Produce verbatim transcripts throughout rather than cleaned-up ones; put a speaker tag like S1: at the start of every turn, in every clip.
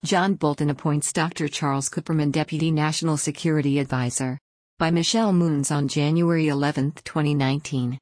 S1: John Bolton appoints Doctor Charles Kupperman Deputy National Security Advisor. By Michelle Moons on January eleventh, twenty nineteen.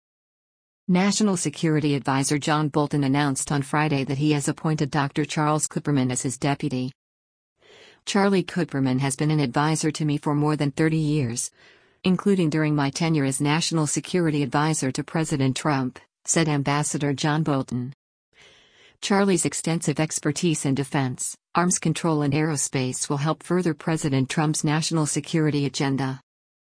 S1: National Security Advisor John Bolton announced on Friday that he has appointed Doctor Charles Kupperman as his deputy. Charlie Kupperman has been an advisor to me for more than thirty years, including during my tenure as National Security Advisor to President Trump, said Ambassador John Bolton. Charlie's extensive expertise in defense, arms control and aerospace will help further President Trump's national security agenda.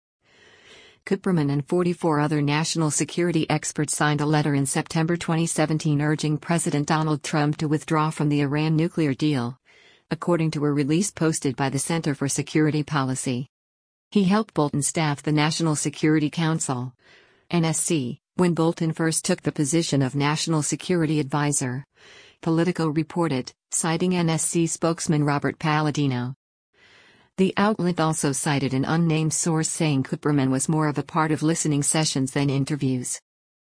S1: Kupperman and forty-four other national security experts signed a letter in September twenty seventeen urging President Donald Trump to withdraw from the Iran nuclear deal, according to a release posted by the Center for Security Policy. He helped Bolton staff the National Security Council, N S C, when Bolton first took the position of National Security Advisor, Politico reported, citing N S C spokesman Robert Palladino. The outlet also cited an unnamed source saying Kupperman was more of a part of listening sessions than interviews.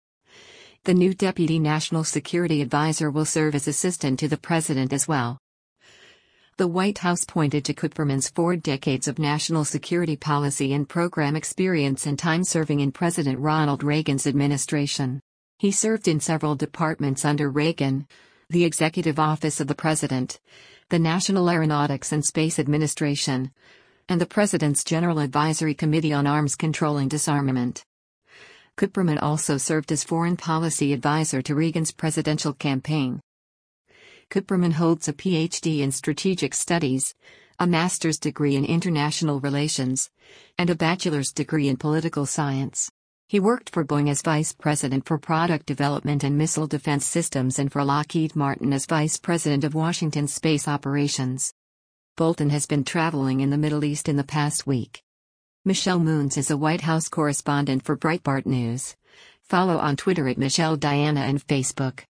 S1: The new Deputy National Security Advisor will serve as assistant to the president as well. The White House pointed to Kupperman's four decades of national security policy and program experience and time serving in President Ronald Reagan's administration. He served in several departments under Reagan: the Executive Office of the President, the National Aeronautics and Space Administration, and the President's General Advisory Committee on Arms Control and Disarmament. Kupperman also served as foreign policy advisor to Reagan's presidential campaign. Kupperman holds a P H D in Strategic Studies, a master's degree in International Relations, and a bachelor's degree in Political Science. He worked for Boeing as Vice President for Product Development and Missile Defense Systems and for Lockheed Martin as Vice President of Washington Space Operations. Bolton has been traveling in the Middle East in the past week. Michelle Moons is a White House correspondent for Breitbart News. Follow on Twitter at Michelle Diana and Facebook.